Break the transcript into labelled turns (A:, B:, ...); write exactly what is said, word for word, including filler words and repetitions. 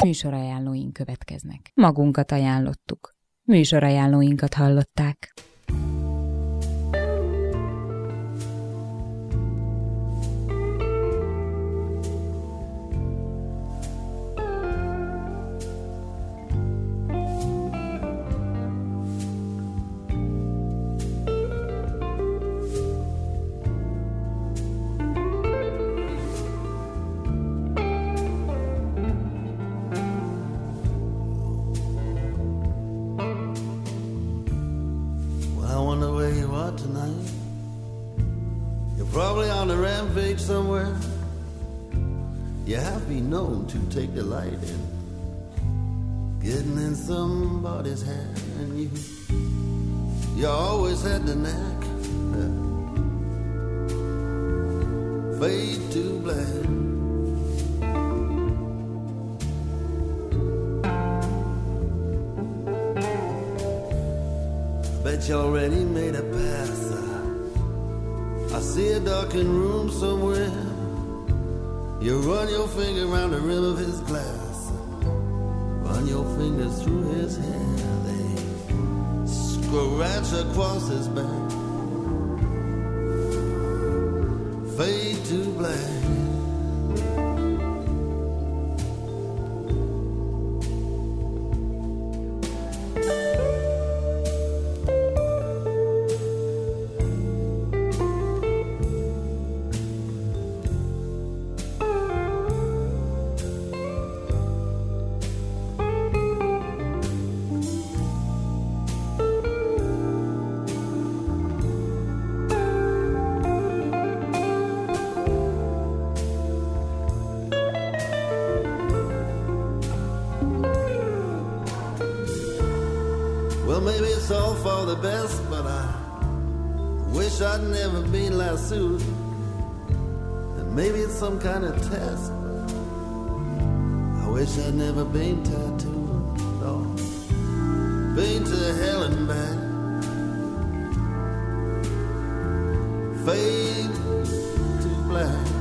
A: Műsorajánlóink következnek. Magunkat ajánlottuk. Műsorajánlóinkat hallották.
B: Somewhere you have been known to take delight in getting in somebody's hair, and you you always had the knack. Fade to black. Bet you already made a pass. I see a darkened room somewhere. You run your finger around the rim of his glass. Run your fingers through his hair. They scratch across his back. Fade to black. For the best, but I wish I'd never been lassoed. And maybe it's some kind of test, but I wish I'd never been tattooed. Oh, been to hell and back. Fade to black.